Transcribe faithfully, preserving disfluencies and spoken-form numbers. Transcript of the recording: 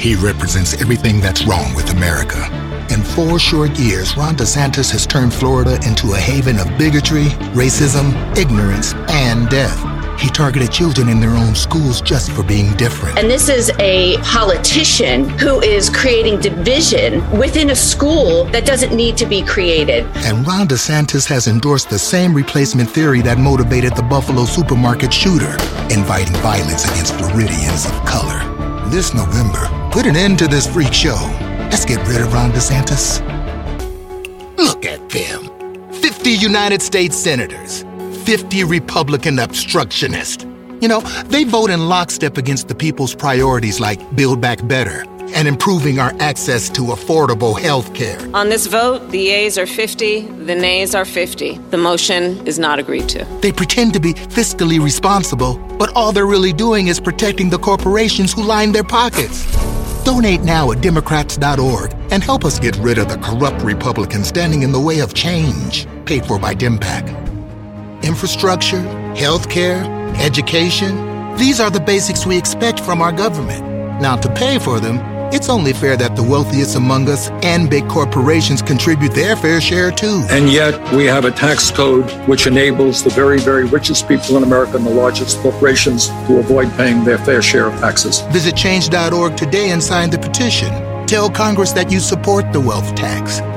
He represents everything that's wrong with America. In four short years, Ron DeSantis has turned Florida into a haven of bigotry, racism, ignorance, and death. He targeted children in their own schools just for being different. And this is a politician who is creating division within a school that doesn't need to be created. And Ron DeSantis has endorsed the same replacement theory that motivated the Buffalo supermarket shooter, inviting violence against Floridians of color. This November, put an end to this freak show. Let's get rid of Ron DeSantis. Look at them. fifty United States senators. fifty Republican obstructionists. You know, they vote in lockstep against the people's priorities like Build Back Better and improving our access to affordable health care. On this vote, the yeas are fifty, the nays are fifty. The motion is not agreed to. They pretend to be fiscally responsible, but all they're really doing is protecting the corporations who line their pockets. Donate now at Democrats dot org and help us get rid of the corrupt Republicans standing in the way of change. Paid for by DemPAC. Infrastructure, healthcare, education. These are the basics we expect from our government. Now, to pay for them, it's only fair that the wealthiest among us and big corporations contribute their fair share, too. And yet, we have a tax code which enables the very, very richest people in America and the largest corporations to avoid paying their fair share of taxes. Visit change dot org today and sign the petition. Tell Congress that you support the wealth tax.